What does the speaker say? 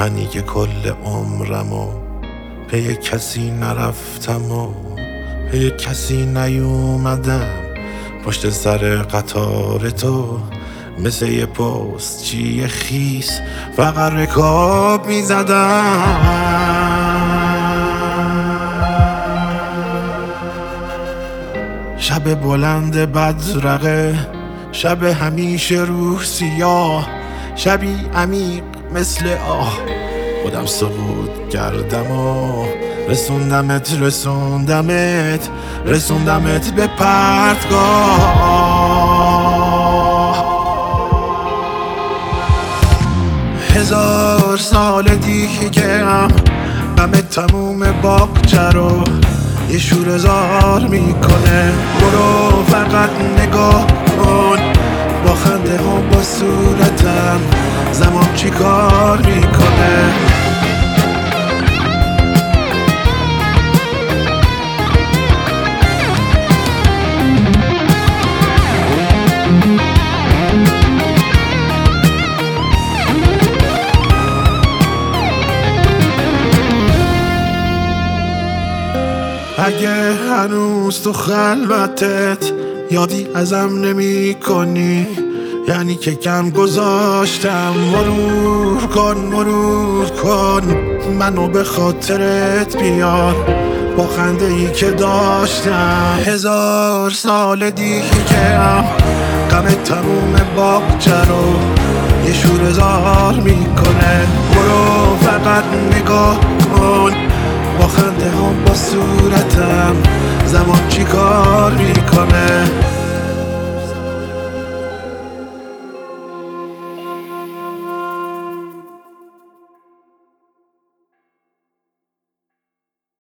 منی که کل عمرمو پی کسی نرفتم و پی کسی نیومدم، پشت سر قطار تو مثل یه پستچی خیس فقط رکاب میزدم. شب بلند بدرقه، شب همیشه روح سیاه، شبی عمیق مثل آه، خودم سقوط کردم و رسوندمت به پرتگاه. 1000 سال دیگه هم غم تموم باغچه رو یه شوره‌زار میکنه. برو فقط نگاه کن با خنده ها با صورتم زمان چی کار میکنه. اگه هنوز تو خلوتت یادی ازم نمی کنی، یعنی که کم گذاشتم. مرور کن منو به خاطرت بیار با خنده ای که داشتم. 1000 سال دیگه هم غم تموم باغچه رو یه شوره‌زار میکنه. برو فقط نگاه کن با خنده هم با صورتم زمان چی کار میکنه.